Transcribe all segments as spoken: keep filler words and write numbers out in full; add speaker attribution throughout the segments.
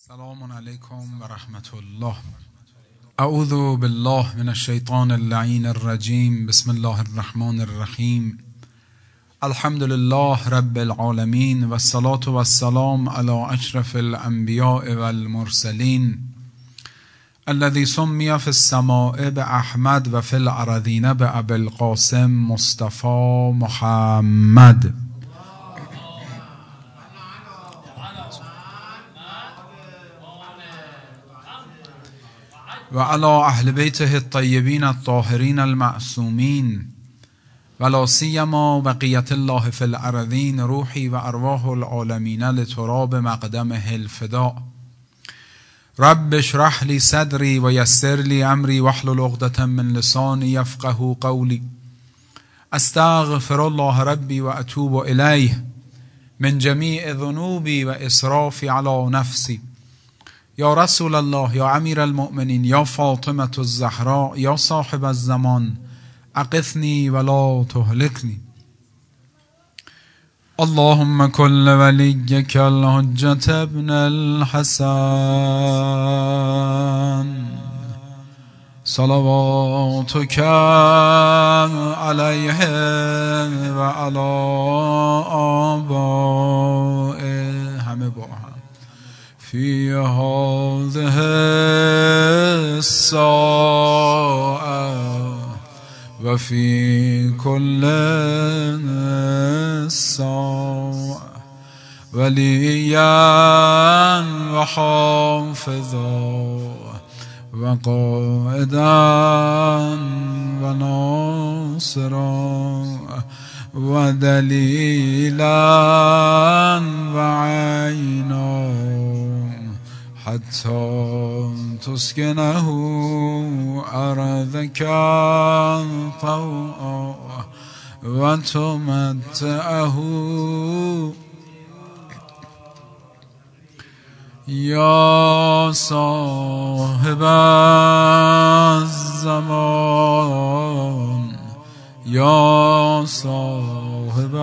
Speaker 1: سلام علیکم و رحمت الله. اعوذ بالله من الشیطان اللعین الرجیم. بسم الله الرحمن الرحیم. الحمد لله رب العالمین و الصلاة و السلام علی اشرف الانبیاء والمرسلین الذي سمی فی السماء باحمد و فی الارضین بابی القاسم مصطفى محمد. و علی اهل بیته الطیبین الطاهرین المعصومین و لا سیما بقیت الله فی الارضین روحی و ارواح العالمین لتراب مقدمه الفداء. رب اشرح لی صدری و یسر لی امری واحلل عقدة من لسانی یفقهوا قولی. استغفر الله ربی و اتوب الیه من جمیع ذنوبی و اسرافی علی نفسی. یا رسول الله، یا امیر المؤمنین، یا فاطمة الزهراء، یا صاحب الزمان، اغثنی ولا تهلکنی. اللهم كن وليك الحجة ابن الحسن صلواتك عليه وعلى آبائه همه با هم فی هذه الساعة و فی کل ساعة ولیا و حافظا و قائدا و ناصرا و دلیلا و عینا حتی تسکنه ارضک طوعا و تمتعه یا صاحب الزمان یا صاحب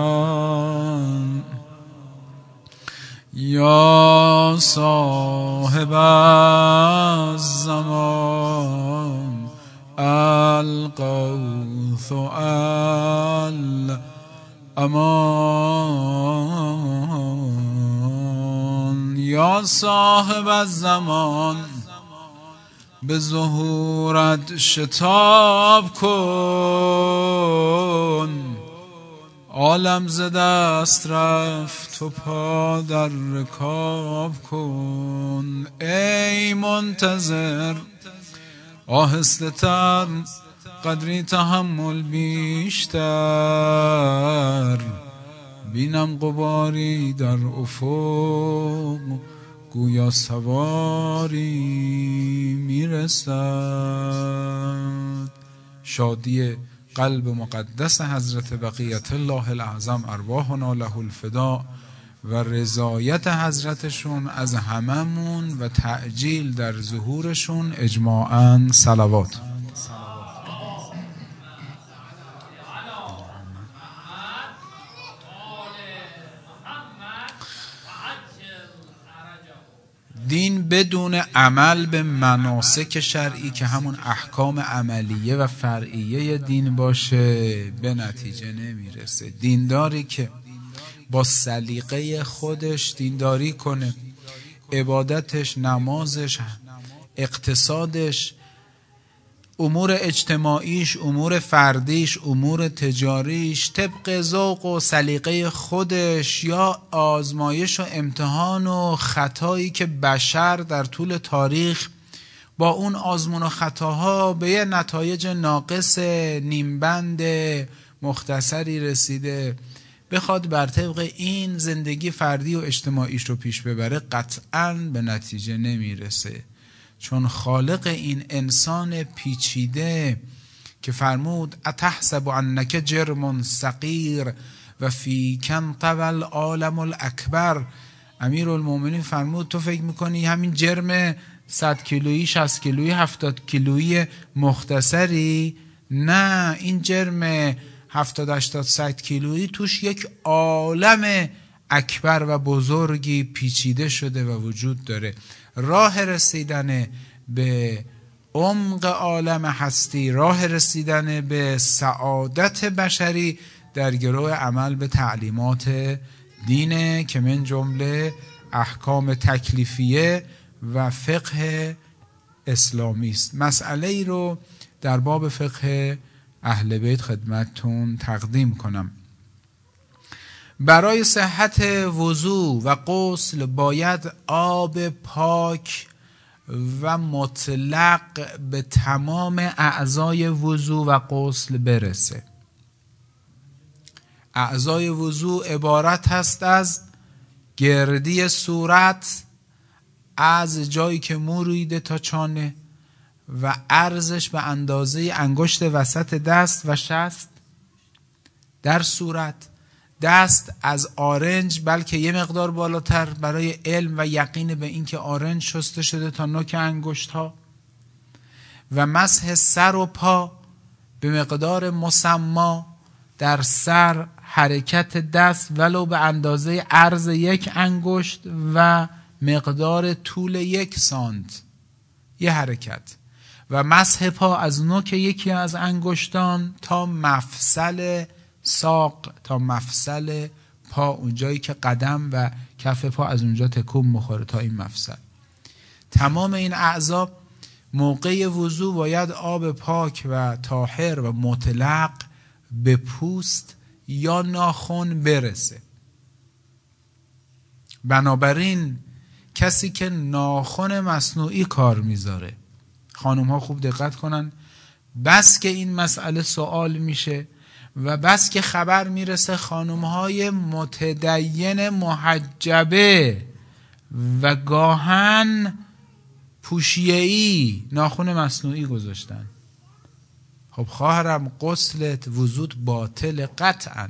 Speaker 1: یا صاحب الزمان الغوث الامان. یا صاحب الزمان به ظهورت شتاب کن. عالم ز دست رفت و پا در رکاب کن. ای منتظر آهسته تر، قدری تحمل بیشتر. بینم غباری در افق گویا سواری میرسد. شادی قلب مقدس حضرت بقیت الله الاعظم ارواحنا له الفداء و رضایت حضرتشون از هممون و تعجیل در ظهورشون اجماعاً صلوات. دین بدون عمل به مناسک شرعی که همون احکام عملیه و فرعیه دین باشه به نتیجه نمیرسه. دینداری که با سلیقه خودش دینداری کنه، عبادتش، نمازش، اقتصادش، امور اجتماعیش، امور فردیش، امور تجاریش طبق ذوق و سلیقه خودش یا آزمایش و امتحان و خطایی که بشر در طول تاریخ با اون آزمون و خطاها به یه نتایج ناقص نیمبند مختصری رسیده، بخواد بر طبق این زندگی فردی و اجتماعیش رو پیش ببره، قطعاً به نتیجه نمیرسه. چون خالق این انسان پیچیده که فرمود اتحسب انک جرم صغیر و فی کن طوى العالم الاکبر. امیرالمومنین فرمود تو فکر میکنی همین جرم صد کیلویی، شصت کیلویی، هفتاد کیلویی مختصری؟ نه، این جرم هفتاد هشتاد صد کیلویی توش یک عالم اکبر و بزرگی پیچیده شده و وجود داره. راه رسیدن به عمق عالم هستی، راه رسیدن به سعادت بشری در گروه عمل به تعلیمات دینه که من جمله احکام تکلیفیه و فقه اسلامی است. مسئله ای رو در باب فقه اهل بیت خدمتتون تقدیم کنم. برای صحت وضو و غسل باید آب پاک و مطلق به تمام اعضای وضو و غسل برسه. اعضای وضو عبارت هست از گردی صورت از جایی که مو رویده تا چانه و عرضش به اندازه انگشت وسط دست و شست در صورت. دست از آرنج بلکه یه مقدار بالاتر برای علم و یقین به این که آرنج شسته شده تا نوک انگشت ها، و مسح سر و پا به مقدار مسما در سر، حرکت دست ولو به اندازه عرض یک انگشت و مقدار طول یک سانت یه حرکت، و مسح پا از نوک یکی از انگشتان تا مفصل ساق، تا مفصل پا، اونجایی که قدم و کف پا از اونجا تکون میخوره تا این مفصل. تمام این اعضا موقع وضو باید آب پاک و طاهر و مطلق به پوست یا ناخن برسه. بنابراین کسی که ناخن مصنوعی کار میذاره، خانم ها خوب دقت کنن، بس که این مسئله سوال میشه و بس که خبر میرسه خانم های متدین محجبه و گاهن پوشیه‌ای ناخن مصنوعی گذاشتن. خب خواهرم غسلت وضوت باطل قطعا.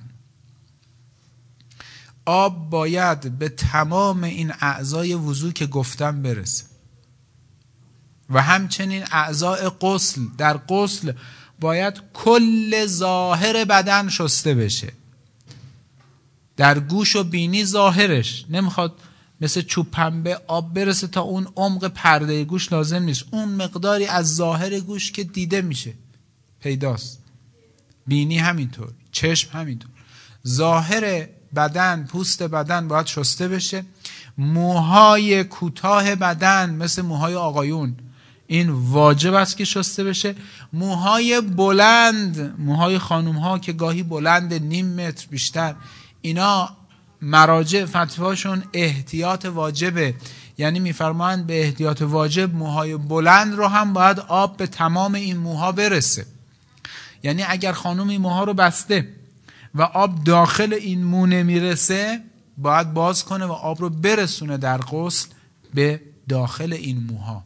Speaker 1: آب باید به تمام این اعضای وضو که گفتم برسه و همچنین اعضای غسل. در غسل باید کل ظاهر بدن شسته بشه. در گوش و بینی ظاهرش نمیخواد مثل چوب پنبه آب برسه تا اون عمق پرده گوش، لازم نیست. اون مقداری از ظاهر گوش که دیده میشه پیداست. بینی همینطور، چشم همینطور. ظاهر بدن، پوست بدن باید شسته بشه. موهای کوتاه بدن مثل موهای آقایون این واجب است که شسته بشه. موهای بلند، موهای خانوم ها که گاهی بلند نیم متر بیشتر، اینا مراجع فتواشون احتیاط واجبه، یعنی میفرمایند به احتیاط واجب موهای بلند رو هم باید آب به تمام این موها برسه. یعنی اگر خانوم این موها رو بسته و آب داخل این مو نمیرسه، باید باز کنه و آب رو برسونه در غسل به داخل این موها.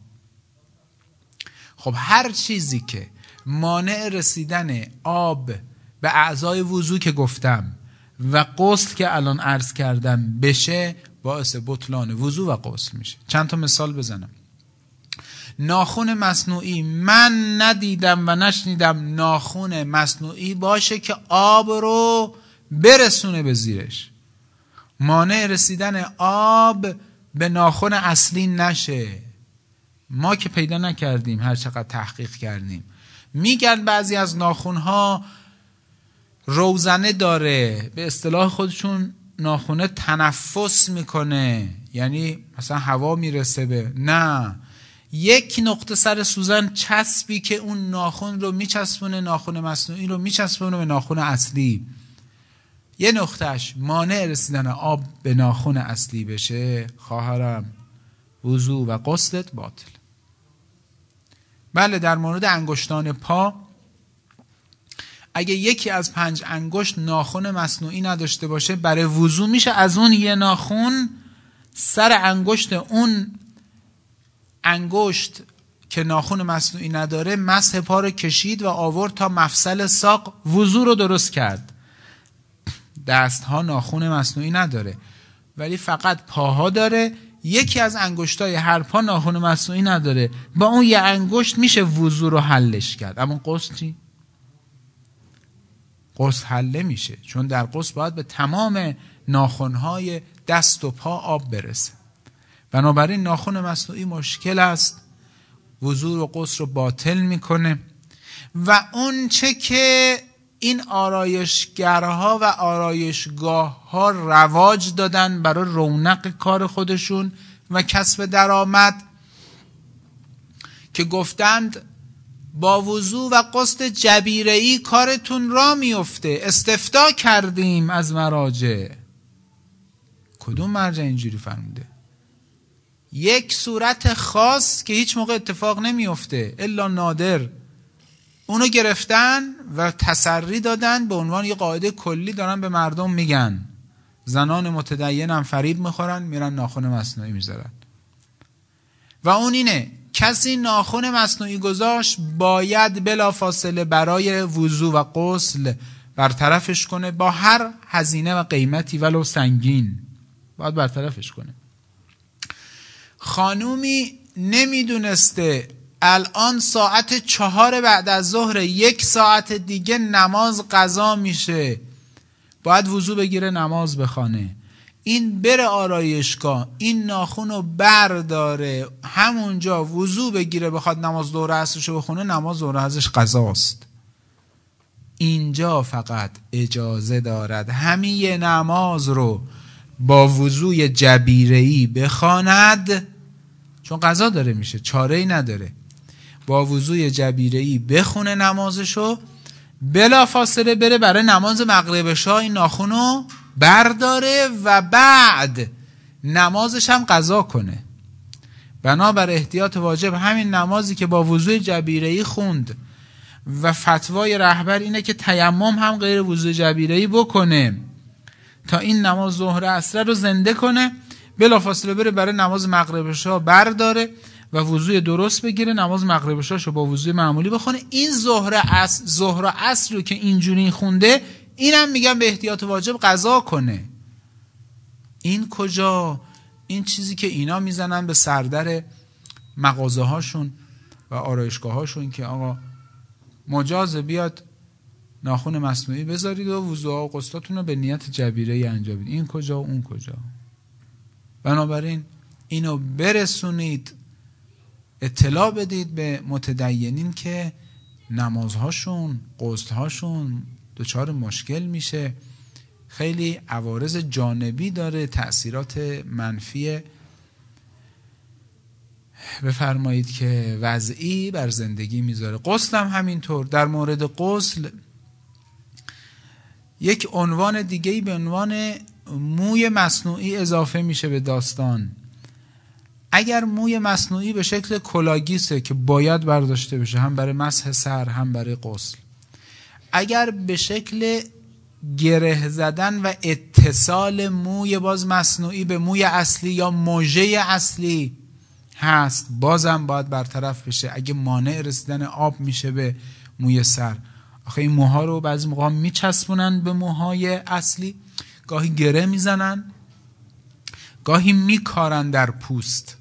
Speaker 1: خب هر چیزی که مانع رسیدن آب به اعضای وضو که گفتم و غسل که الان عرض کردم بشه، باعث بطلان وضو و غسل میشه. چند تا مثال بزنم. ناخن مصنوعی، من ندیدم و نشنیدم ناخن مصنوعی باشه که آب رو برسونه به زیرش. مانع رسیدن آب به ناخن اصلی نشه. ما که پیدا نکردیم، هر چقدر تحقیق کردیم. میگن بعضی از ناخنها روزنه داره، به اصطلاح خودشون ناخنه تنفس میکنه، یعنی مثلا هوا میرسه به، نه، یک نقطه سر سوزن چسبی که اون ناخن رو میچسبونه، ناخن مصنوعی رو میچسبونه به ناخن اصلی. یه نقطهش مانع رسیدن آب به ناخن اصلی بشه، خواهرم وضو و غسلت باطل. بله، در مورد انگشتان پا، اگه یکی از پنج انگشت ناخن مصنوعی نداشته باشه، برای وضو میشه از اون یه ناخن سر انگشت اون انگشت که ناخن مصنوعی نداره مسح پا رو کشید و آورد تا مفصل ساق، وضو رو درست کرد. دست ها ناخن مصنوعی نداره ولی فقط پاها داره. یکی از انگشتای هر پا ناخن مصنوعی نداره، با اون یه انگشت میشه وضو رو حلش کرد. اما غسل چی؟ غسل حل نمیشه، چون در غسل باید به تمام ناخنهای دست و پا آب برسه. بنابراین ناخن مصنوعی مشکل است، وضو و غسل رو باطل میکنه و اون چه که این آرایشگرها و آرایشگاه ها رواج دادن برای رونق کار خودشون و کسب درآمد که گفتند با وضو و غسل جبیره‌ای کارتون را میفته. استفتاء کردیم از مراجع. کدوم مرجع اینجوری فرموده؟ یک صورت خاص که هیچ موقع اتفاق نمیفته الا نادر، اونو گرفتن و تسری دادن به عنوان یه قاعده کلی دارن به مردم میگن. زنان متدین هم فریب میخورن، میرن ناخن مصنوعی میذارن و اون اینه کسی ناخن مصنوعی گذاشت باید بلا فاصله برای وضو و غسل برطرفش کنه، با هر هزینه و قیمتی ولو سنگین باید برطرفش کنه. خانومی نمیدونسته الان ساعت چهار بعد از ظهر، یک ساعت دیگه نماز قضا میشه، باید وضو بگیره نماز بخونه. این بره آرایشگاه، این ناخن رو برداره همونجا وضو بگیره، بخواد نماز ظهر عصرشو بخونه، نماز ظهر عصرش قضاست. اینجا فقط اجازه دارد همین نماز رو با وضوی جبیره‌ای بخواند، چون قضا داره میشه، چاره‌ای نداره. با وضوی جبیره‌ای بخونه نمازشو، بلا فاصله بره برای نماز مغرب شاه این ناخنو برداره و بعد نمازش هم قضا کنه. بنابر احتیاط واجب همین نمازی که با وضوی جبیره‌ای خوند و فتوای رهبر اینه که تیمم هم غیر وضوی جبیره‌ای بکنه تا این نماز ظهر عصر رو زنده کنه، بلا فاصله بره برای نماز مغرب شاه برداره و وضوی درست بگیره، نماز مغرب شاشو با وضوی معمولی بخونه. این ظهر عصر ظهر عصر رو که اینجوری خونده، اینم میگم به احتیاط واجب قضا کنه. این کجا؟ این چیزی که اینا میزنن به سردر مغازه هاشون و آرایشگاه هاشون که آقا مجاز بیاد ناخن مصنوعی بذارید و وضوها و غسلاتون رو به نیت جبیره‌ای انجام بدید. این کجا و اون کجا؟ بنابراین اینو برسونید، اطلاع بدید به متدینین که نمازهاشون، غسلهاشون دچار مشکل میشه، خیلی عوارض جانبی داره، تأثیرات منفی بفرمایید که وضعی بر زندگی میذاره. غسل هم همینطور. در مورد غسل یک عنوان دیگه‌ای به عنوان موی مصنوعی اضافه میشه به داستان. اگر موی مصنوعی به شکل کلاگیسه که باید برداشته بشه، هم برای مسح سر هم برای غسل، اگر به شکل گره زدن و اتصال موی باز مصنوعی به موی اصلی یا موژه اصلی هست، بازم باید برطرف بشه. اگه مانع رسیدن آب میشه به موی سر، آخه این موها رو بعضی موقع میچسبونن به موهای اصلی، گاهی گره میزنن، گاهی میکارن در پوست.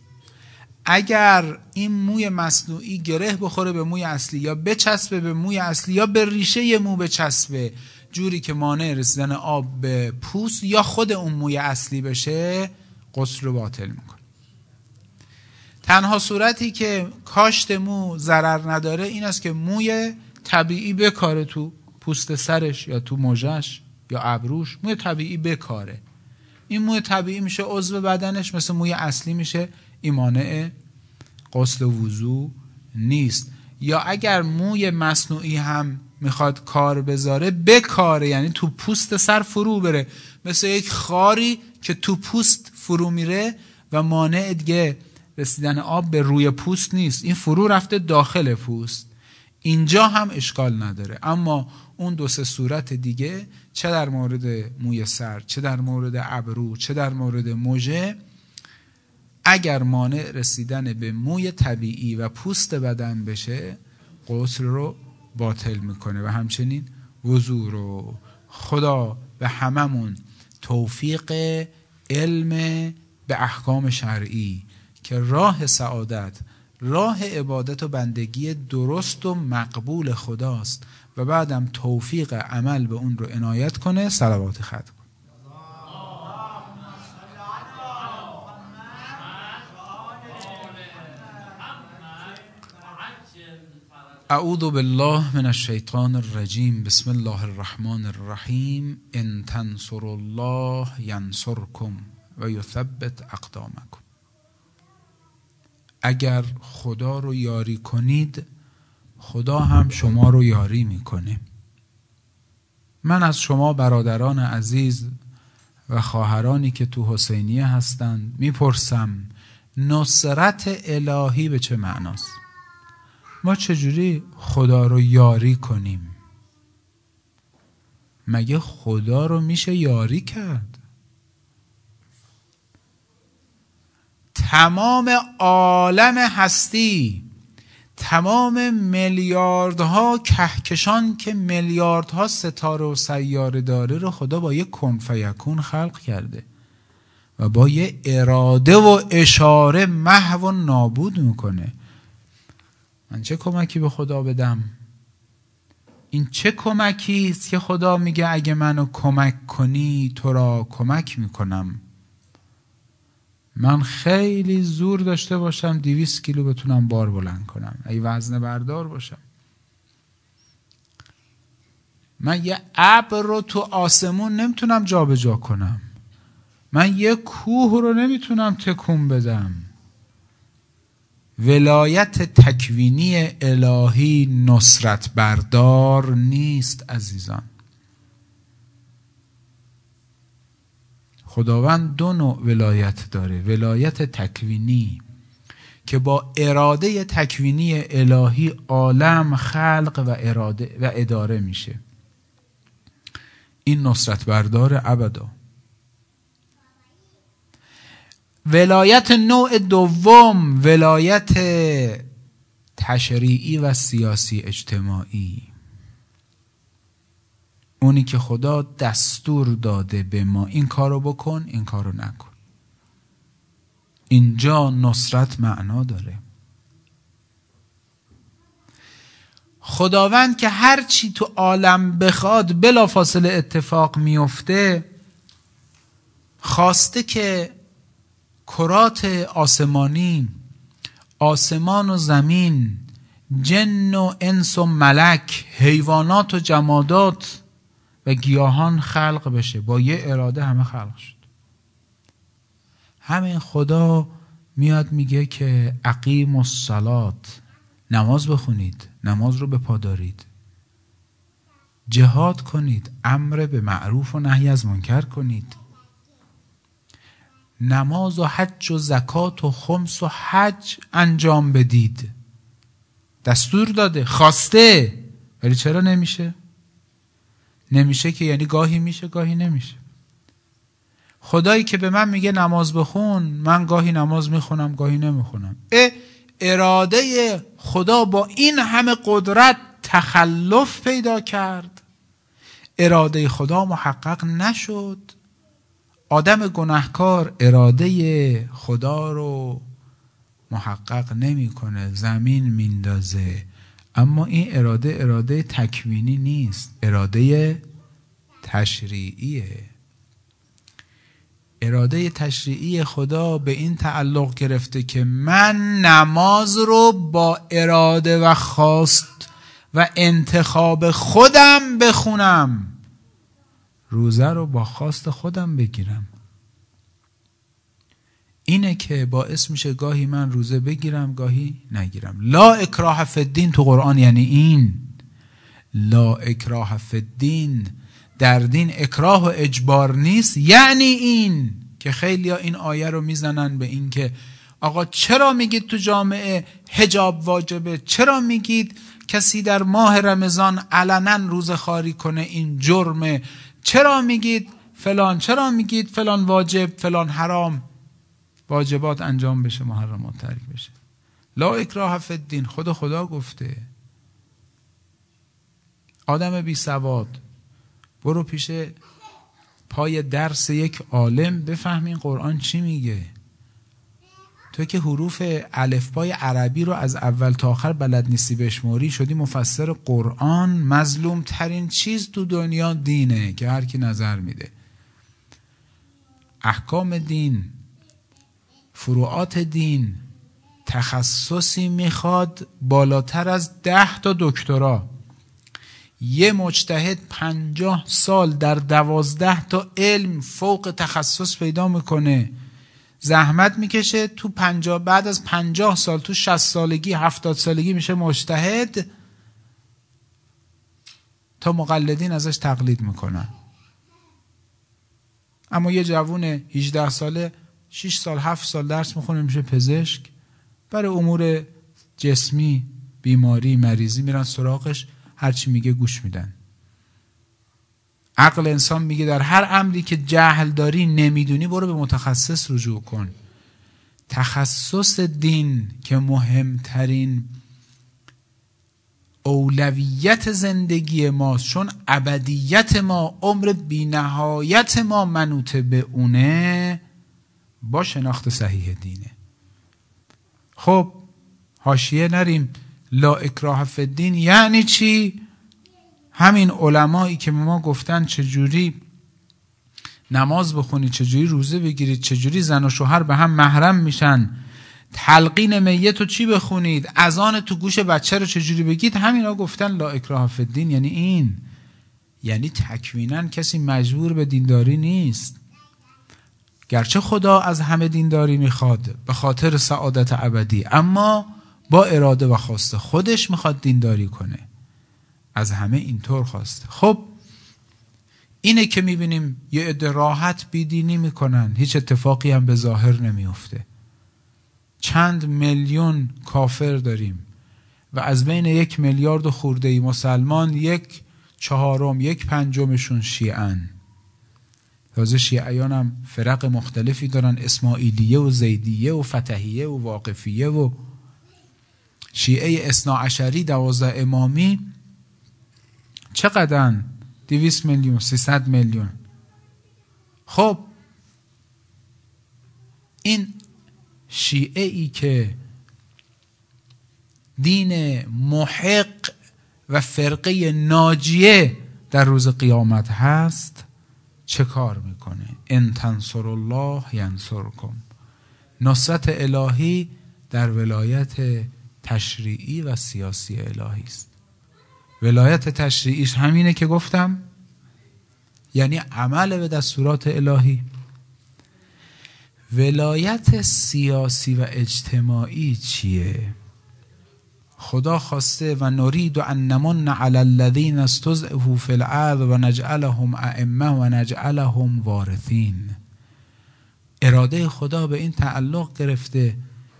Speaker 1: اگر این موی مصنوعی گره بخوره به موی اصلی یا بچسبه به موی اصلی یا به ریشه مو بچسبه جوری که مانع رسیدن آب به پوست یا خود اون موی اصلی بشه، غسل رو باطل میکنه. تنها صورتی که کاشت مو ضرر نداره این است که موی طبیعی بکاره تو پوست سرش یا تو موجش یا ابروش، موی طبیعی بکاره. این موی طبیعی میشه عضو بدنش، مثل موی اصلی میشه، این مانع غسل و وضو نیست. یا اگر موی مصنوعی هم میخواد کار بذاره، بکاره، یعنی تو پوست سر فرو بره، مثل یک خاری که تو پوست فرو میره و مانع دیگه رسیدن آب به روی پوست نیست، این فرو رفته داخل پوست، اینجا هم اشکال نداره. اما اون دو سه صورت دیگه، چه در مورد موی سر، چه در مورد ابرو، چه در مورد موژه، اگر مانع رسیدن به موی طبیعی و پوست بدن بشه، غسل رو باطل میکنه و همچنین وضو رو. خدا به هممون توفیق علم به احکام شرعی که راه سعادت، راه عبادت و بندگی درست و مقبول خداست و بعدم توفیق عمل به اون رو عنایت کنه. صلوات ختم. اعوذ بالله من الشیطان الرجیم. بسم الله الرحمن الرحیم. ان تنصروا الله ینصرکم و یثبت اقدامکم. اگر خدا رو یاری کنید، خدا هم شما رو یاری میکنه. من از شما برادران عزیز و خواهرانی که تو حسینیه هستند میپرسم نصرت الهی به چه معناست؟ ما چجوری خدا رو یاری کنیم؟ مگه خدا رو میشه یاری کرد؟ تمام عالم هستی، تمام میلیاردها کهکشان که میلیاردها ستاره و سیاره داره رو خدا با یک کن فیکون خلق کرده و با یه اراده و اشاره محو و نابود میکنه. من چه کمکی به خدا بدم؟ این چه کمکی است که خدا میگه اگه منو کمک کنی تو را کمک میکنم؟ من خیلی زور داشته باشم دویست کیلو بتونم بار بلند کنم، اگه وزنه بردار باشم. من یه ابر رو تو آسمون نمیتونم جا به جا کنم. من یه کوه رو نمیتونم تکون بدم. ولایت تکوینی الهی نصرت بردار نیست عزیزان. خداوند دو نوع ولایت داره. ولایت تکوینی که با اراده تکوینی الهی عالم خلق و اراده و اداره میشه. این نصرت بردار ابدا. ولایت نوع دوم ولایت تشریعی و سیاسی اجتماعی، اونی که خدا دستور داده به ما این کارو بکن این کارو نکن. اینجا نصرت معنا داره. خداوند که هر چی تو عالم بخواد بلافاصله اتفاق میفته، خواسته که کرات آسمانی، آسمان و زمین، جن و انس و ملک، حیوانات و جمادات و گیاهان خلق بشه. با یه اراده همه خلق شد. همین خدا میاد میگه که اقیم الصلات، نماز بخونید، نماز رو به پا دارید، جهاد کنید، امر به معروف و نهی از منکر کنید، نماز و حج و زکات و خمس و حج انجام بدید. دستور داده، خواسته. ولی چرا نمیشه؟ نمیشه که یعنی گاهی میشه گاهی نمیشه. خدایی که به من میگه نماز بخون، من گاهی نماز میخونم گاهی نمیخونم. اه اراده خدا با این همه قدرت تخلف پیدا کرد. اراده خدا محقق نشد. آدم گناهکار اراده خدا رو محقق نمیکنه، زمین میندازه. اما این اراده اراده تکوینی نیست، اراده تشریعیه. اراده تشریعی خدا به این تعلق گرفته که من نماز رو با اراده و خواست و انتخاب خودم بخونم، روزه رو با خواست خودم بگیرم. اینه که باعث میشه گاهی من روزه بگیرم گاهی نگیرم. لا اکراه فی الدین تو قرآن یعنی این. لا اکراه فی الدین، در دین اکراه و اجبار نیست. یعنی این که خیلی ها این آیه رو میزنن به این که آقا چرا میگید تو جامعه حجاب واجبه؟ چرا میگید کسی در ماه رمضان علنا روزه خواری کنه این جرمه؟ چرا میگید فلان؟ چرا میگید فلان واجب فلان حرام؟ واجبات انجام بشه، محرمات ترک بشه. لا اکراه فی الدین خود خدا گفته. آدم بی سواد برو پیش پای درس یک عالم بفهم این قرآن چی میگه. تو که حروف الفبای عربی رو از اول تا آخر بلد نیستی بشماری، شدی مفسر قرآن. مظلوم ترین چیز تو دنیا دینه که هر کی نظر میده. احکام دین، فروعات دین، تخصصی میخواد بالاتر از ده تا دکترا. یه مجتهد پنجاه سال در دوازده تا علم فوق تخصص پیدا میکنه، زحمت میکشه، تو پنجاه بعد از پنجاه سال تو شصت سالگی هفتاد سالگی میشه مجتهد، تا مقلدین ازش تقلید میکنن. اما یه جوون هجده ساله شش سال هفت سال درس میخونه میشه پزشک، برای امور جسمی بیماری مریضی میرن سراغش، هرچی میگه گوش میدن. عقل انسان میگه در هر امری که جهل داری نمیدونی برو به متخصص رجوع کن. تخصص دین که مهمترین اولویت زندگی ماست، چون ابدیت ما عمر بی نهایت ما منوط به اونه، با شناخت صحیح دینه. خب حاشیه نریم، لا اکراه فی الدین یعنی چی؟ همین علمایی که ما گفتن چجوری نماز بخونید، چجوری روزه بگیرید، چجوری زن و شوهر به هم محرم میشن، تلقین میت رو چی بخونید، اذان تو گوش بچه رو چجوری بگید، همینا گفتن لا اکراه فی الدین. یعنی این، یعنی تکویناً کسی مجبور به دینداری نیست، گرچه خدا از همه دینداری میخواد به خاطر سعادت ابدی، اما با اراده و خواست خودش میخواد دینداری کنه، از همه اینطور خواسته. خب اینه که میبینیم یه عده راحت بیدینی میکنن، هیچ اتفاقی هم به ظاهر نمیفته. چند میلیون کافر داریم و از بین یک میلیارد خورده‌ای مسلمان یک چهارم یک پنجمشون شیعن. تازه شیعیان هم فرق مختلفی دارن، اسماعیلیه و زیدیه و فتحیه و واقفیه و شیعه اثنا عشری دوازده امامی چقدرن؟ دویست میلیون، سیصد میلیون. خب این شیعه ای که دین محق و فرقه ناجیه در روز قیامت هست چه کار میکنه؟ ان تنصر الله ینصرکم. نصرت الهی در ولایت تشریعی و سیاسی الهی است. ولایت تشریعیش همینه که گفتم، یعنی عمل به دستورات الهی. ولایت سیاسی و اجتماعی چیه؟ خدا خواسته و نرید ان نمن علی الذین استضعفوا فی الارض و نجعلهم ائمه و نجعلهم وارثین. اراده خدا به این تعلق گرفته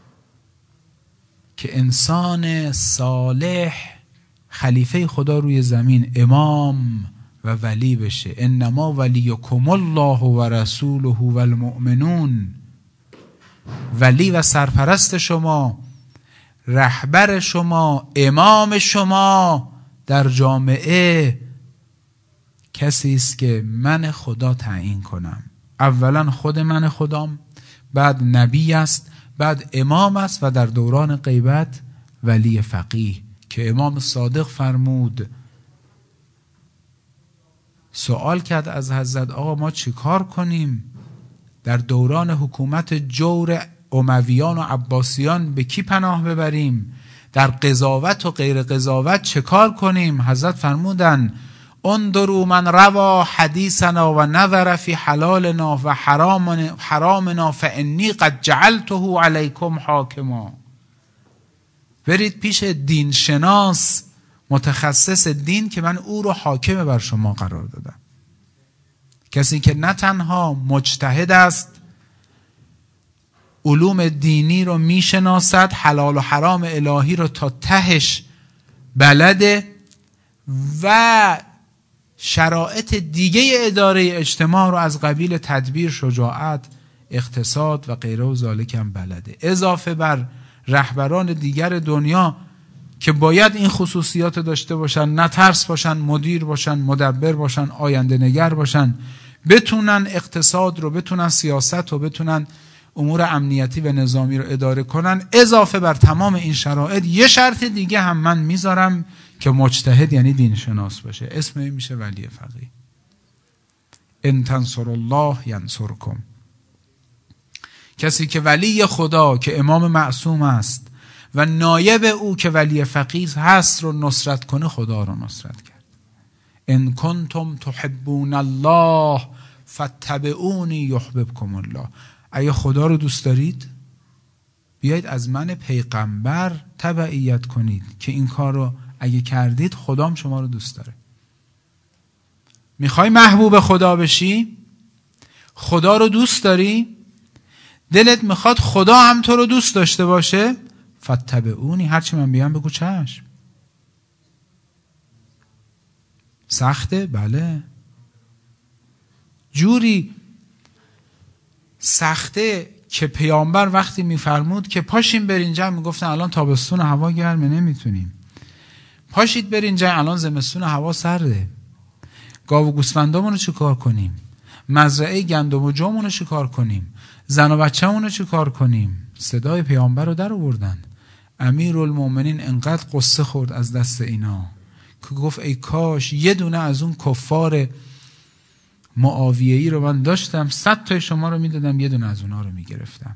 Speaker 1: که انسان صالح خلیفه خدا روی زمین امام و ولی بشه. انما ولیکم الله و رسوله و المؤمنون. ولی و سرپرست شما، رهبر شما، امام شما در جامعه کسی است که من خدا تعیین کنم. اولا خود من خدام، بعد نبی است، بعد امام است و در دوران غیبت ولی فقیه که امام صادق فرمود، سوال کرد از حضرت آقا ما چی کار کنیم در دوران حکومت جور امویان و عباسیان، به کی پناه ببریم؟ در قضاوت و غیر قضاوت چه کار کنیم؟ حضرت فرمودن اندروا من روا حدیثنا و نظر فی حلالنا و حرامنا فانی قد جعلته علیکم حاکما. برید پیش دین شناس متخصص دین که من او رو حاکم بر شما قرار دادم. کسی که نه تنها مجتهد است، علوم دینی رو میشناسد، حلال و حرام الهی رو تا تهش بلده و شرایط دیگه اداره اجتماع رو از قبیل تدبیر، شجاعت، اقتصاد و غیره و ذالک هم بلده، اضافه بر رهبران دیگر دنیا که باید این خصوصیات داشته باشن، نه ترس باشن، مدیر باشن، مدبر باشن، آینده نگر باشن، بتونن اقتصاد رو، بتونن سیاست رو، بتونن امور امنیتی و نظامی رو اداره کنن. اضافه بر تمام این شرایط یه شرط دیگه هم من میذارم که مجتهد یعنی دین شناس باشه، اسم این میشه ولی فقیه. ان تنصر الله ینصرکم. کسی که ولی خدا که امام معصوم است و نایب او که ولی فقیه هست رو نصرت کنه، خدا رو نصرت کرد. ان کنتم تحبون الله فاتبعونی یحببکم الله. اگه خدا رو دوست دارید بیایید از من پیغمبر تبعیت کنید که این کار رو اگه کردید خدام شما رو دوست داره. میخوای محبوب خدا بشی؟ خدا رو دوست داری؟ دلت میخواد خدا هم تو رو دوست داشته باشه؟ فاتبعونی، هرچی من بیام بگو چشم. سخته؟ بله. جوری سخته که پیامبر وقتی میفرمود که پاشیم برین جنگ، میگفتن الان تابستون هوا گرمه نمیتونیم. پاشید برین جنگ، الان زمستون هوا سرده. گاو و گوسفندامون رو چی کار کنیم؟ مزرعه گندم و جامون رو چی کار کنیم؟ زن و بچه‌مون رو چی کار کنیم؟ صدای پیامبر رو در آوردن. امیرالمومنین انقدر قصه خورد از دست اینا که گفت ای کاش یه دونه از اون کفار معاویه‌ای رو من داشتم، صد تا شما رو میدادم، یه دونه از اونها رو میگرفتم.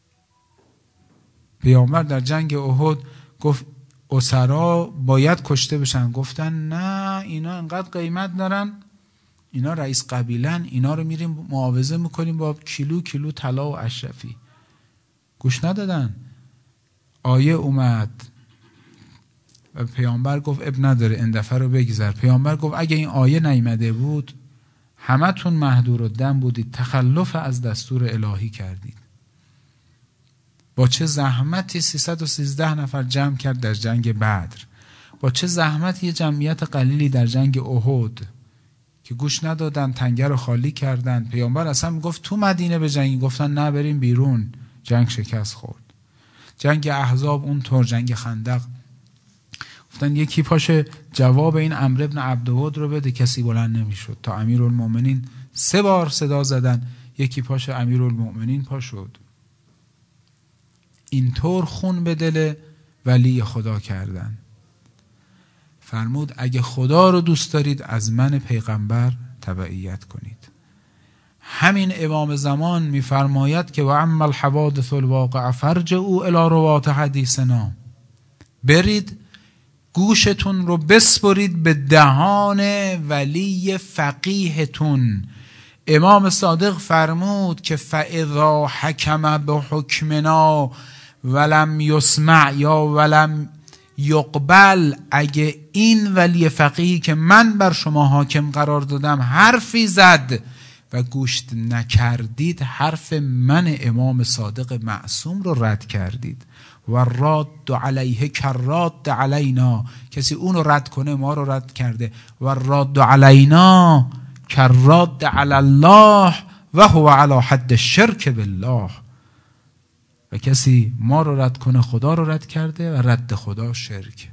Speaker 1: پیامبر در جنگ احد گفت اسرا باید کشته بشن. گفتن نه، اینا انقدر قیمت دارن، اینا رئیس قبیلن، اینا رو میریم معاوضه میکنیم با کیلو کیلو طلا و اشرفی. گوش ندادن. آیه اومد و پیامبر گفت اب نداره این دفعه رو بگذر. پیامبر گفت اگه این آیه نیامده بود همه تون مهدور الدم بودید، تخلف از دستور الهی کردید. با چه زحمتی سیصد و سیزده نفر جمع کرد در جنگ بدر، با چه زحمتی یه جمعیت قلیلی در جنگ احد که گوش ندادن، تنگه رو خالی کردن. پیامبر اصلا میگفت تو مدینه به جنگ، گفتن نه بریم بیرون. جنگ شکست خورد. جنگ احزاب اونطور، جنگ خندق. گفتن یکی پاشه جواب این عمرو بن عبدود رو بده، کسی بلند نمیشد تا امیرالمومنین سه بار صدا زدن، یکی پاشه امیرالمومنین پا شد. اینطور خون به دل ولی خدا کردن. فرمود اگه خدا رو دوست دارید از من پیغمبر تبعیت کنید. همین امام زمان میفرماید که و اما الحوادث الواقعه فرجعوا الی روات حدیثنا. برید گوشتون رو بسپرید به دهان ولی فقیهتون. امام صادق فرمود که فاذا حکم بحکمنا ولم یسمع یا ولم یقبل، اگه این ولی فقیهی که من بر شما حاکم قرار دادم حرفی زد و گوش نکردید، حرف من امام صادق معصوم رو رد کردید. و راد علیه کراد علینا، کسی اون رو رد کنه ما رو رد کرده. و راد علینا کراد علی الله و هو علی حد الشرک بالله، و کسی ما رو رد کنه خدا رو رد کرده و رد خدا شرک.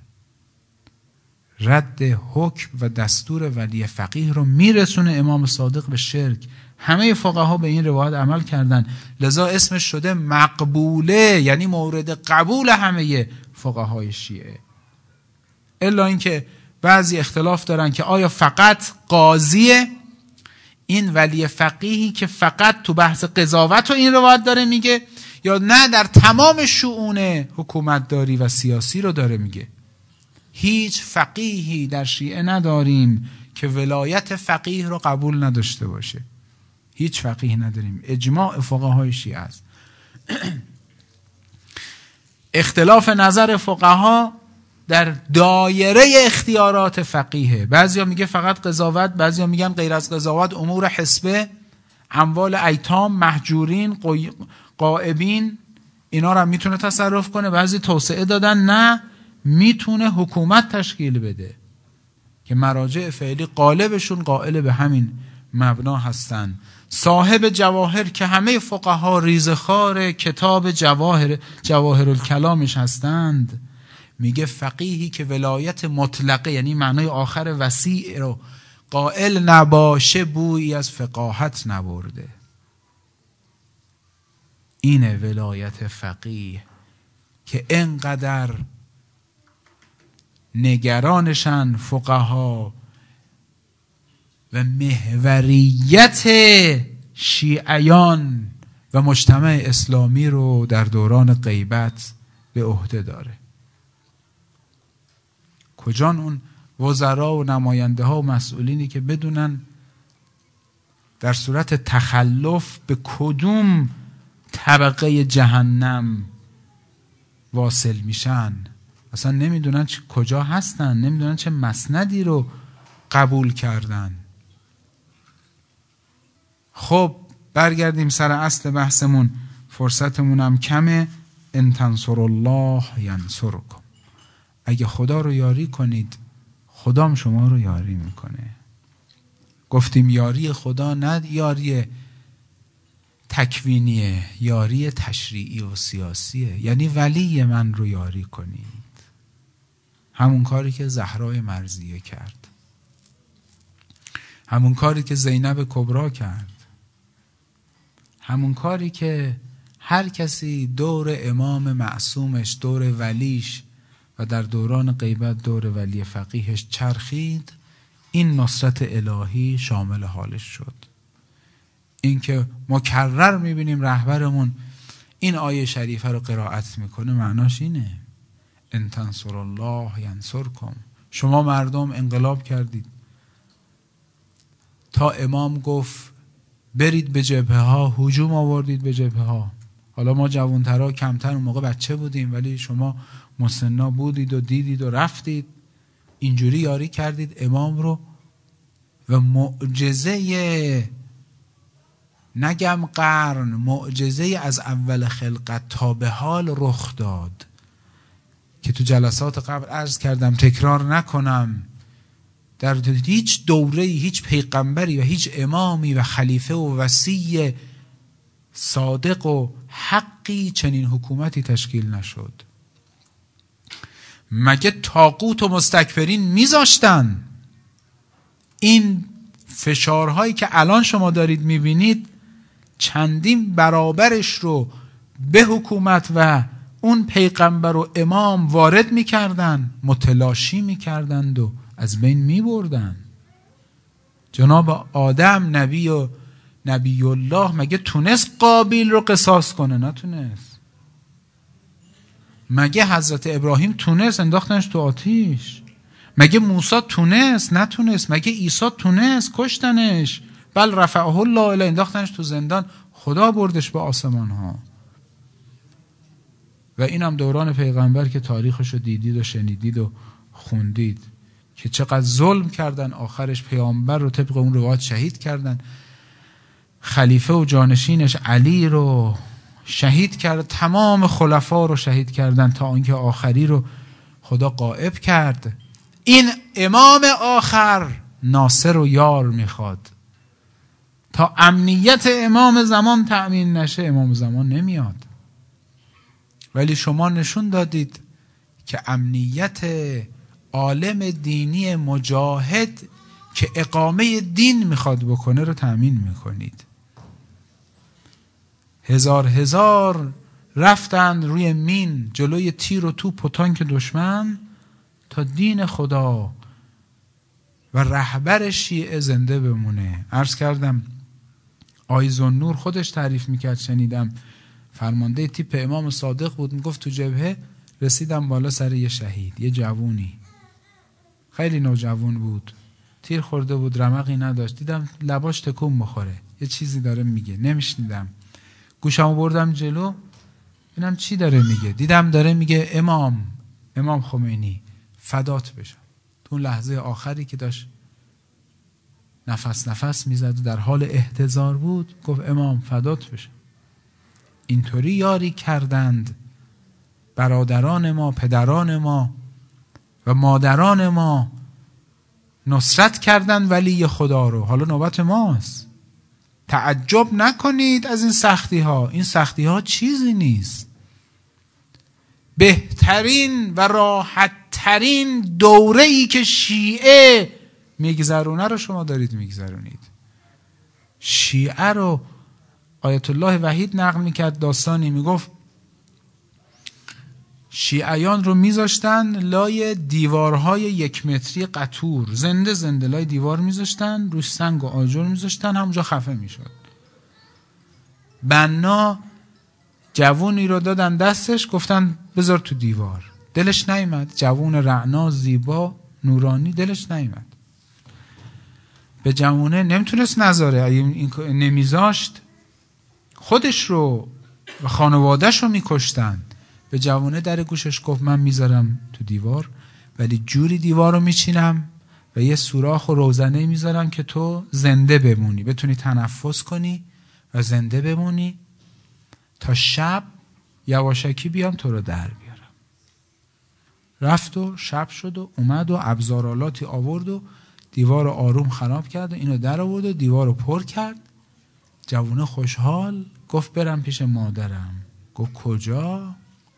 Speaker 1: رد حکم و دستور ولی فقیه رو میرسونه امام صادق به شرک. همه فقها به این روایت عمل کردن، لذا اسمش شده مقبوله، یعنی مورد قبول همه فقهای شیعه. الا اینکه بعضی اختلاف دارن که آیا فقط قاضیه این ولی فقیهی که فقط تو بحث قضاوت و این روایت داره میگه، یا نه در تمام شؤون حکومتداری و سیاسی رو داره میگه. هیچ فقیهی در شیعه نداریم که ولایت فقیه رو قبول نداشته باشه. هیچ فقیه نداریم، اجماع فقهای شیعه است. اختلاف نظر فقها در دایره اختیارات فقیه. بعضیا میگه فقط قضاوت، بعضیا میگن غیر از قضاوت امور حسبه، اموال ایتام، مهجورین، غائبین، اینا رو میتونه تصرف کنه. بعضی توسعه دادن نه، میتونه حکومت تشکیل بده که مراجع فعلی غالبشون قائل به همین مبنا هستن. صاحب جواهر که همه فقها ریزخوار کتاب جواهر جواهر الکلامش هستند، میگه فقیهی که ولایت مطلقه یعنی معنای آخر وسیع رو قائل نباشه بویی از فقاهت نبرده. اینه ولایت فقیه که انقدر نگرانشن فقها و محوریت شیعیان و مجتمع اسلامی رو در دوران غیبت به عهده داره. کجان اون وزرا و نماینده ها و مسئولینی که بدونن در صورت تخلف به کدوم طبقه جهنم واصل میشن؟ اصلا نمیدونن چه کجا هستن، نمیدونن چه مسندی رو قبول کردن. خب برگردیم سر اصل بحثمون، فرصتمون هم کمه. ان تنصروا الله ینصرکم. اگه خدا رو یاری کنید خدام شما رو یاری میکنه. گفتیم یاری خدا نه یاری تکوینیه، یاری تشریعی و سیاسیه. یعنی ولی من رو یاری کنید. همون کاری که زهرای مرضیه کرد، همون کاری که زینب کبرا کرد، همون کاری که هر کسی دور امام معصومش، دور ولیش و در دوران غیبت دور ولی فقیهش چرخید، این نصرت الهی شامل حالش شد. این که مکرر میبینیم رهبرمون این آیه شریفه رو قرائت میکنه، معناش اینه ان تنصروا الله ینصرکم. شما مردم انقلاب کردید تا امام گفت برید به جبهه ها، هجوم آوردید به جبهه ها. حالا ما جوانترها کمتر، اون موقع بچه بودیم، ولی شما مسنا بودید و دیدید و رفتید، اینجوری یاری کردید امام رو و معجزه، نگم قرن، معجزه از اول خلقت تا به حال رخ داد که تو جلسات قبل عرض کردم، تکرار نکنم. در هیچ دوره‌ای هیچ پیغمبری و هیچ امامی و خلیفه و وصی صادق و حقی چنین حکومتی تشکیل نشد. مگه طاغوت و مستکبرین میذاشتن این فشارهایی که الان شما دارید میبینید چندین برابرش رو به حکومت و اون پیغمبر و امام وارد میکردن، متلاشی میکردند و از بین میبردن؟ جناب آدم نبی و نبی الله مگه تونست قابیل رو قصاص کنه؟ نتونست. مگه حضرت ابراهیم تونست انداختنش تو آتیش؟ مگه موسی تونست؟ نتونست. مگه عیسی تونست کشتنش؟ بل رفعه الله الیه، انداختنش تو زندان، خدا بردش به آسمان ها. و اینم دوران پیغمبر که تاریخشو دیدید و شنیدید و خوندید که چقدر ظلم کردن، آخرش پیامبر رو طبق اون روایت شهید کردن، خلیفه و جانشینش علی رو شهید کرد، تمام خلفا رو شهید کردن تا اینکه آخری رو خدا غائب کرد. این امام آخر ناصر و یار میخواد. تا امنیت امام زمان تأمین نشه امام زمان نمیاد. ولی شما نشون دادید که امنیت عالم دینی مجاهد که اقامه دین میخواد بکنه رو تأمین میکنید. هزار هزار رفتند روی مین جلوی تیر و توپ و تانک دشمن تا دین خدا و رهبر شیعه زنده بمونه. عرض کردم آیز النور خودش تعریف میکرد، شنیدم فرمانده تیپ امام صادق بود، میگفت تو جبهه رسیدم بالا سر یه شهید، یه جوونی خیلی نوجوان بود، تیر خورده بود، رمقی نداشت، دیدم لباش تکون بخوره، یه چیزی داره میگه، نمیشنیدم، گوشمو بردم جلو ببینم چی داره میگه، دیدم داره میگه امام امام خمینی فدات بشم. تو اون لحظه آخری که داشت نفس نفس میزد و در حال احتضار بود گفت امام فدات بشم. اینطوری یاری کردند برادران ما، پدران ما و مادران ما، نصرت کردند ولی خدا رو. حالا نوبت ماست. تعجب نکنید از این سختی ها، این سختی ها چیزی نیست. بهترین و راحت ترین دوره ای که شیعه میگذرونه رو شما دارید میگذرونید. شیعه رو آیت الله وحید نقل میکرد، داستانی میگفت شیعیان رو میذاشتن لای دیوارهای یک متری قطور، زنده زنده لای دیوار میذاشتن، روش سنگ و آجر میذاشتن، همونجا خفه میشد. بنا جوونی رو دادن دستش، گفتن بذار تو دیوار. دلش نیامد. جوون رعنا، زیبا، نورانی، دلش نیامد. به جوونه نمیتونست نذاره. این نمیذاشت خودش رو و خانوادهش رو میکشتن. به جوونه در گوشش گفت من میذارم تو دیوار، ولی جوری دیوار رو میچینم و یه سوراخ و روزنه میذارم که تو زنده بمونی، بتونی تنفس کنی و زنده بمونی تا شب یواشکی بیام تو رو در بیارم. رفت و شب شد و اومد و ابزارالاتی آورد و دیوار رو آروم خراب کرد و اینو در آورد و دیوار رو پر کرد. جوونه خوشحال گفت برم پیش مادرم. گفت کجا؟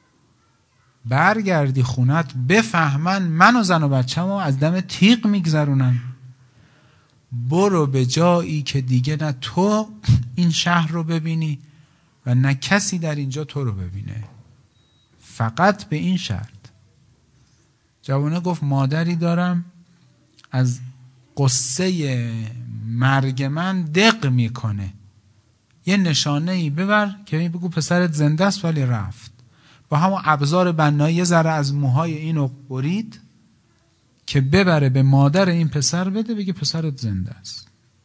Speaker 1: برگردی خونت بفهمن من و زن و بچه ما از دم تیغ میگذرونن. برو به جایی که دیگه نه تو این شهر رو ببینی و نه کسی در اینجا تو رو ببینه، فقط به این شرط. جوانه گفت مادری دارم از قصه مرگ من دق میکنه، یه نشانه ای ببر که بگو پسرت زنده است ولی رفت. با همون ابزار بنایی یه ذره از موهای اینو برید که ببره به مادر این پسر بده، بگه پسرت زنده است.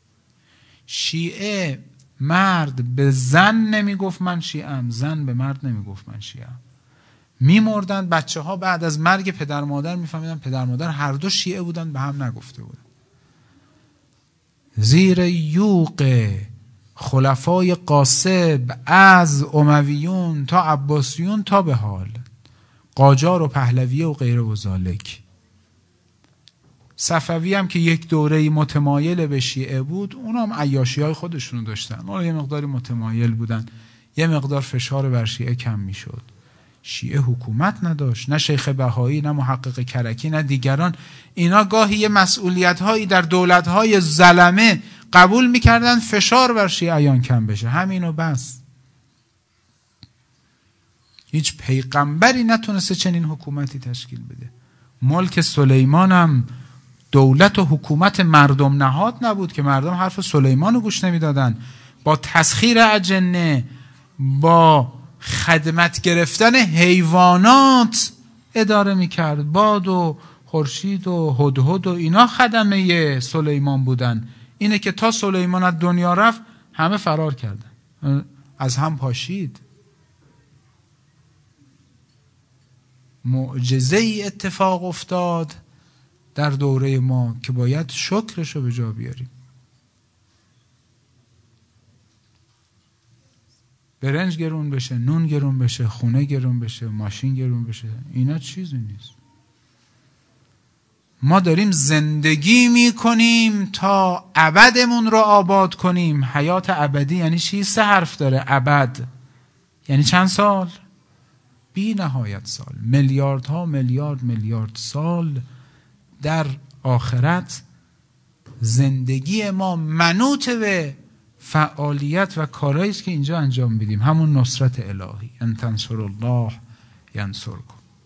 Speaker 1: شیعه مرد به زن نمیگفت من شیعه‌ام، زن به مرد نمیگفت من شیعه‌ام. میمردن بچه ها بعد از مرگ پدر مادر میفهمیدن پدر مادر هر دو شیعه بودن، به هم نگفته بودن. زیر یوق خلفای قاسب از امویون تا عباسیون تا به حال قاجار و پهلویه و غیره و ذالک. صفوی هم که یک دوره متمایل به شیعه بود، اونا هم عیاشی های خودشونو داشتن، اونا یه مقداری متمایل بودن، یه مقدار فشار بر شیعه کم میشد. شیعه حکومت نداشت، نه شیخ بهایی، نه محقق کرکی، نه دیگران. اینا گاهی یه مسئولیت هایی در دولت های ظلمه قبول میکردن فشار بر شیعیان کم بشه، همینو بس. هیچ پیغمبری نتونسته چنین حکومتی تشکیل بده. ملک سلیمان هم دولت و حکومت مردم نهاد نبود که مردم حرف سلیمان رو گوش نمیدادن. با تسخیر اجنه، با خدمت گرفتن حیوانات اداره میکرد. باد و خورشید و هدهد و اینا خدمه سلیمان بودن. اینه که تا سلیمان از دنیا رفت همه فرار کردن، از هم پاشید. معجزه ای اتفاق افتاد در دوره ما که باید شکرشو به جا بیاریم. برنج گرون بشه، نون گرون بشه، خونه گرون بشه، ماشین گرون بشه، اینا چیزی نیست. ما داریم زندگی میکنیم تا ابدمون رو آباد کنیم. حیات ابدی یعنی چی؟ سه حرف داره. ابد یعنی چند سال؟ بی نهایت سال، میلیاردها میلیارد میلیارد سال در آخرت. زندگی ما منوط به فعالیت و کارهایی است که اینجا انجام میدیم، همون نصرت الهی. ان تنصر الله ینصرکم.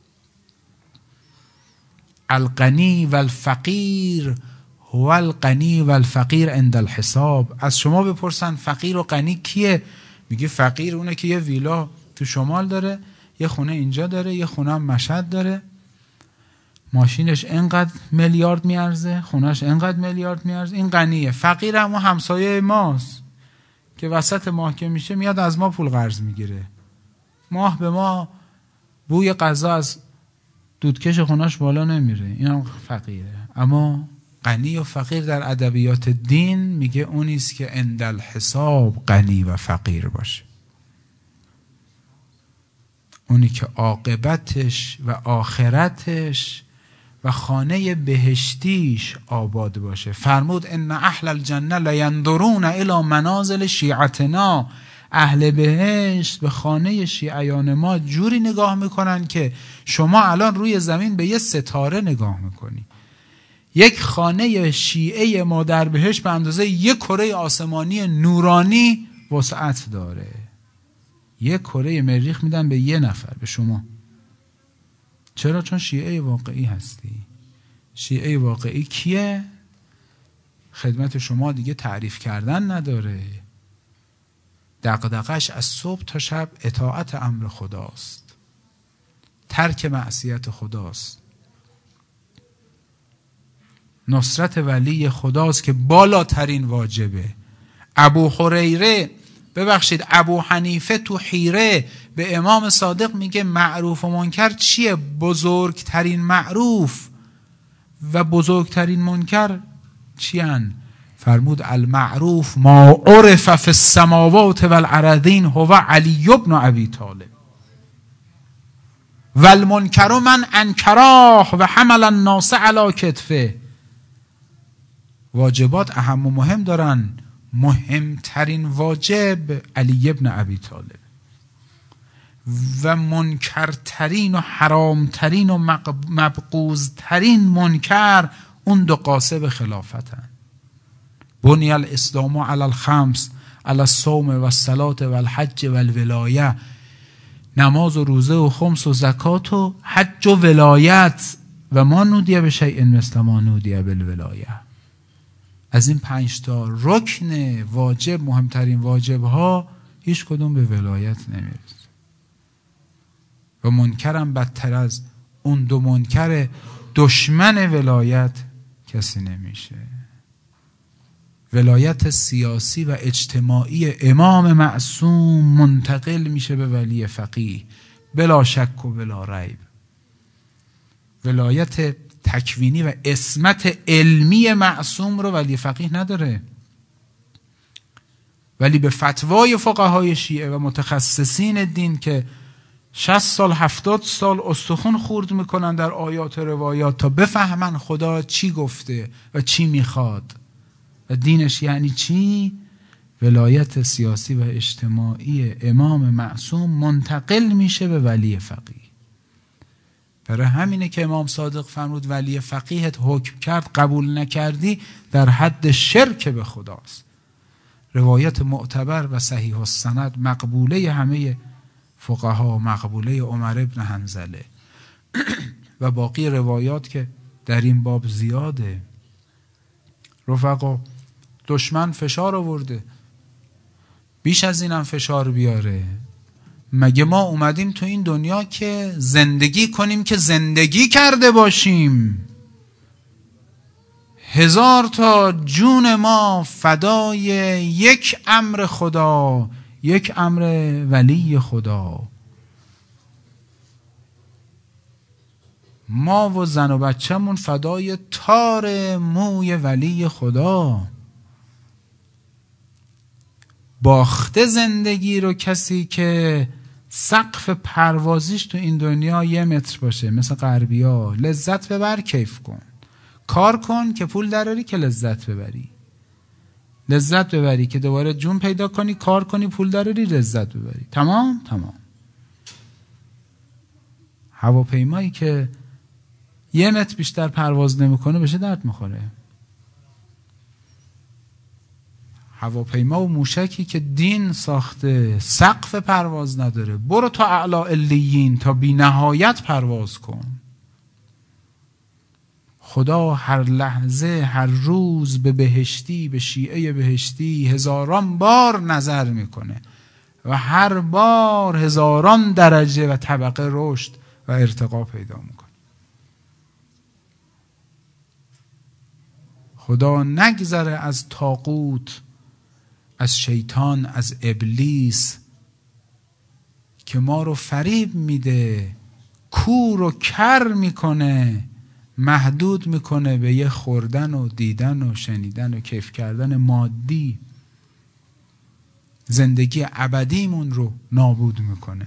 Speaker 1: الغنی و الفقیر هو الغنی و الفقیر عند الحساب. از شما بپرسن فقیر و غنی کیه؟ میگه فقیر اونه که یه ویلا تو شمال داره، یه خونه اینجا داره، یه خونه هم مشهد داره، ماشینش اینقدر میلیارد میارزه، خونهش اینقدر میلیارد میارزه، این غنیه. فقیر هم همسایه ماست که وسط ماه که میشه میاد از ما پول قرض میگیره، ماه به ما بوی غذا از دودکش خونهش بالا نمیره، این هم فقیره. اما غنی و فقیر در ادبیات دین میگه اونیست که عند الحساب غنی و فقیر باشه، اونی که عاقبتش و آخرتش و خانه بهشتیش آباد باشه. فرمود ان اهل الجنه لینظرون الی منازل شیعتنا. اهل بهشت به خانه شیعیان ما جوری نگاه میکنن که شما الان روی زمین به یه ستاره نگاه میکنی. یک خانه شیعه ما در بهشت به اندازه یک کره آسمانی نورانی وسعت داره. یک کره مریخ میدن به یه نفر، به شما. چرا؟ چون شیعه واقعی هستی. شیعه واقعی کیه؟ خدمت شما دیگه تعریف کردن نداره. دغدغش از صبح تا شب اطاعت امر خداست، ترک معصیت خداست، نصرت ولی خداست که بالاترین واجبه. ابو هریره ببخشید ابو حنیفه تو حیره به امام صادق میگه معروف و منکر چیه؟ بزرگترین معروف و بزرگترین منکر چیان؟ فرمود المعروف ما عرف فی السماوات والارضین هو علی بن ابی طالب والمنکر من انکراه و حمل الناس علی کتفه. واجبات اهم و مهم دارن، مهمترین واجب علی بن ابی طالب و منکرترین و حرامترین و مبغوضترین منکر اون دو قاسب خلافتن. بنی الاسلام علی الخمس علی الصوم و الصلاة و الحج و الولایه، نماز و روزه و خمس و زکات و حج و ولایت و ما نودیه به شیء مثل ما نودیه بالولایه. از این پنج تا رکن واجب، مهمترین واجب ها، هیچ کدوم به ولایت نمیرسه و منکرم بدتر از اون دو منکر دشمن ولایت کسی نمیشه. ولایت سیاسی و اجتماعی امام معصوم منتقل میشه به ولی فقیه بلا شک و بلا ریب. ولایت تکوینی و عصمت علمی معصوم رو ولی فقیه نداره، ولی به فتوای فقهای شیعه و متخصصین دین که شصت سال هفتاد سال استخون خورد میکنن در آیات و روایات تا بفهمن خدا چی گفته و چی میخواد و دینش یعنی چی، ولایت سیاسی و اجتماعی امام معصوم منتقل میشه به ولی فقیه. برای همینه که امام صادق فرمود ولی فقیهت حکم کرد قبول نکردی در حد شرک به خداست. روایت معتبر و صحیح السند مقبوله همه فقها، مقبوله عمر ابن حنظله و باقی روایات که در این باب زیاده. رفقا دشمن فشار آورده، بیش از اینم فشار بیاره. مگه ما اومدیم تو این دنیا که زندگی کنیم که زندگی کرده باشیم؟ هزار تا جون ما فدای یک امر خدا، یک امر ولی خدا. ما و زن و بچه‌مون فدای تار موی ولی خدا. باخته زندگی رو کسی که سقف پروازیش تو این دنیا یه متر باشه، مثل غربیا. لذت ببر، کیف کن، کار کن که پول دراری که لذت ببری. لذت ببری که دوباره جون پیدا کنی، کار کنی، پول دراری، لذت ببری. تمام تمام. هواپیمایی که یه متر بیشتر پرواز نمیکنه بشه درد میخوره. هواپیما و موشکی که دین ساخته سقف پرواز نداره، برو تا اعلی علیین تا بی نهایت پرواز کن. خدا هر لحظه هر روز به بهشتی، به شیعه بهشتی هزاران بار نظر میکنه و هر بار هزاران درجه و طبقه رشد و ارتقا پیدا میکنه. خدا نگذره از طاغوت، از شیطان، از ابلیس که ما رو فریب میده، کور و کر میکنه، محدود میکنه به یه خوردن و دیدن و شنیدن و کیف کردن مادی. زندگی ابدیمون رو نابود میکنه.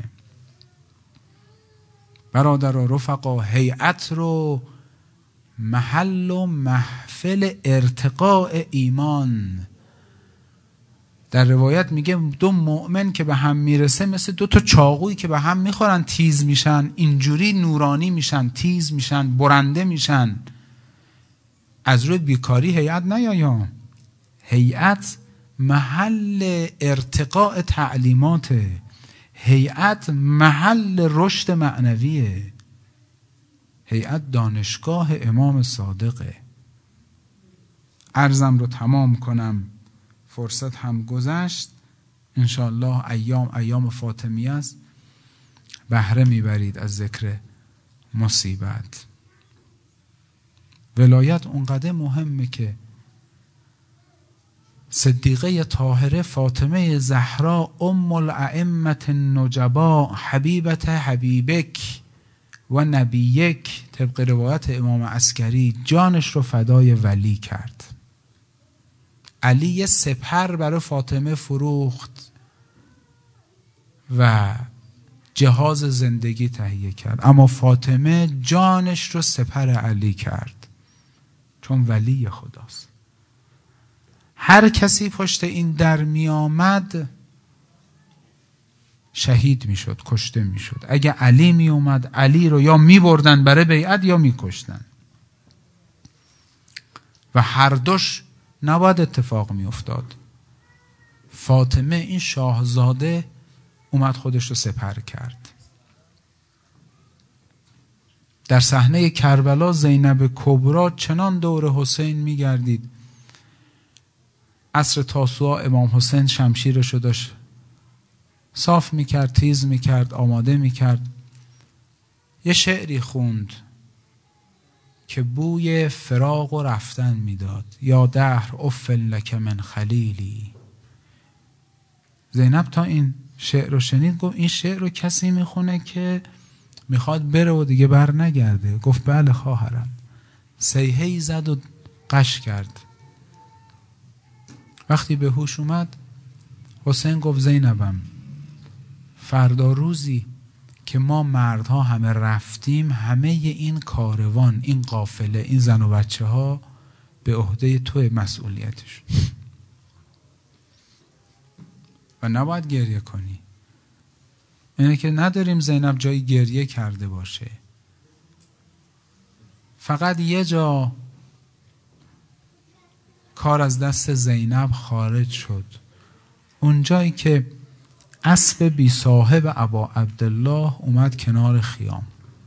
Speaker 1: برادر و رفقا، هیئت رو محل و محفل ارتقاء ایمان. در روایت میگه دو مؤمن که به هم میرسه مثل دو تا چاقویی که به هم میخورن تیز میشن، اینجوری نورانی میشن، تیز میشن، برنده میشن. از روی بیکاری هیئت نیایم. هیئت محل ارتقاء تعلیماته، هیئت محل رشد معنویه، هیئت دانشگاه امام صادقه. عرضم رو تمام کنم، فرصت هم گذشت. انشاءالله ایام ایام فاطمی است، بهره میبرید از ذکر مصیبت. ولایت اونقدر مهمه که صدیقه طاهره فاطمه زهرا ام الائمه النجبا حبیبت حبیبک و نبیک، طبق روایت امام عسکری، جانش رو فدای ولی کرد. علی یه سپر برای فاطمه فروخت و جهاز زندگی تهیه کرد، اما فاطمه جانش رو سپر علی کرد، چون ولی خداست. هر کسی پشت این در می آمد شهید می شد، کشته می شد. اگه علی می اومد علی رو یا می بردن برای بیعت یا می کشتن و هر دوش نباید اتفاق می افتاد. فاطمه این شاهزاده اومد خودش رو سپر کرد. در صحنه کربلا زینب کبرا چنان دور حسین می گردید. عصر تاسوعا امام حسین شمشیرش رو داشت صاف می کرد، تیز می کرد، آماده می کرد. یه شعری خوند که بوی فراق و رفتن میداد. یا دهر افل لک من خلیلی. زینب تا این شعر رو شنید گفت این شعر رو کسی میخونه که میخواد بره و دیگه بر نگرده. گفت بله خواهرم. صیحه‌ای زد و قش کرد. وقتی به هوش اومد حسین گفت زینبم فردا روزی که ما مردها همه رفتیم، همه این کاروان، این قافله، این زن و بچه ها به عهده توی مسئولیتش و نباید گریه کنی. اینه که نداریم زینب جایی گریه کرده باشه. فقط یه جا کار از دست زینب خارج شد، اون جایی که اسب بی صاحب ابا عبدالله اومد کنار خیام.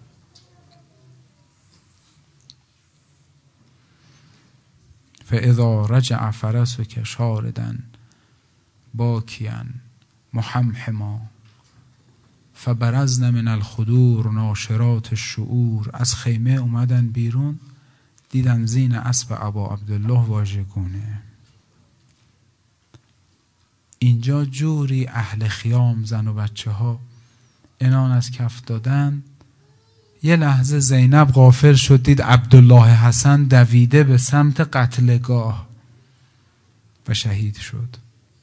Speaker 1: فاذا رجع فرسک شاردا باکیا محمحما فبرزن من الخدور ناشرات الشعور. از خیمه اومدن بیرون، دیدن زین اسب ابا عبدالله واژگونه. اینجا جوری اهل خیام زن و بچه ها عنان از کف دادن. یه لحظه زینب غافل شد، دید عبدالله حسن دویده به سمت قتلگاه و شهید شد.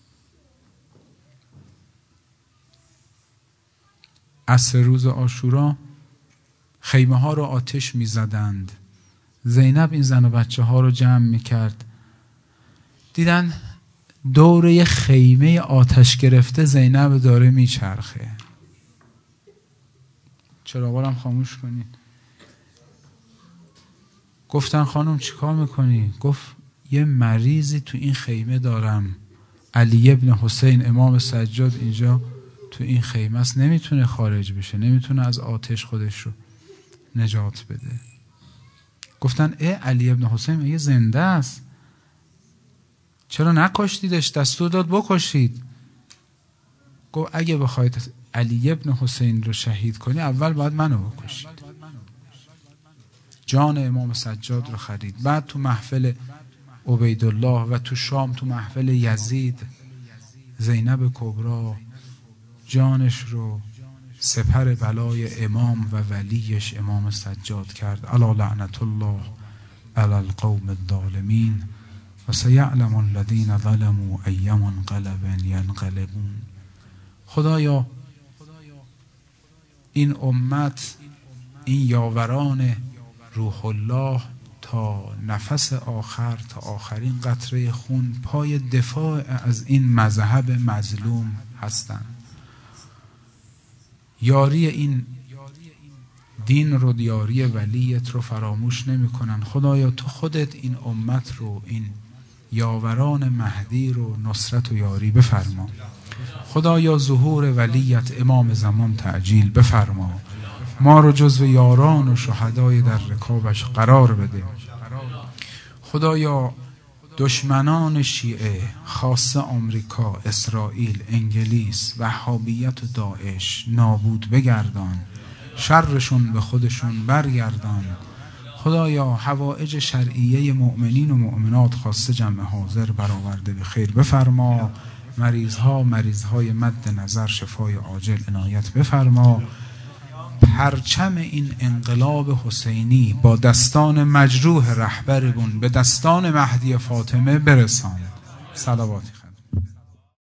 Speaker 1: عصر روز عاشورا خیمه ها رو آتش می زدند. زینب این زن و بچه ها رو جمع می کرد. دیدن دور یه خیمه آتش گرفته زینب داره می چرخه. چرا بارم خاموش کنین؟ گفتن خانم چی کار میکنی؟ گفت یه مریضی تو این خیمه دارم، علی ابن حسین امام سجاد اینجا تو این خیمه است، نمیتونه خارج بشه، نمیتونه از آتش خودش رو نجات بده. گفتن ای علی ابن حسین میگه زنده است، چرا نکشتیدش؟ دستور داد بکشید. گفت اگه بخواید علی ابن حسین رو شهید کنی اول باید منو بکشید. جان امام سجاد رو خرید. بعد تو محفل عبیدالله و تو شام تو محفل یزید زینب کبرا جانش رو سپر بلای امام و ولیش امام سجاد کرد. الا لعنت الله علی القوم الظالمین و سیعلم الذین ظلموا ای منقلب ینقلبون. خدایا این امت، این یاوران روح الله تا نفس آخر، تا آخرین قطره خون پای دفاع از این مذهب مظلوم هستند. یاری این دین رو، یاری ولیت رو فراموش نمی کنن. خدایا تو خودت این امت رو، این یاوران مهدی رو نصرت و یاری بفرما. خدایا ظهور ولیت امام زمان تعجیل بفرما. ما رو جزو یاران و شهدای در رکابش قرار بده. خدایا دشمنان شیعه خاصه آمریکا، اسرائیل، انگلیس، وهابیت و داعش نابود بگردان، شرشون به خودشون برگردان. خدایا حوائج شرعیه مؤمنین و مؤمنات خاصه جمع حاضر برآورده به خیر بفرما. مریضها مریضهای مد نظر شفای عاجل عنایت بفرما. پرچم این انقلاب حسینی با دستان مجروح رهبرمون به دستان مهدی فاطمه برسان. صلوات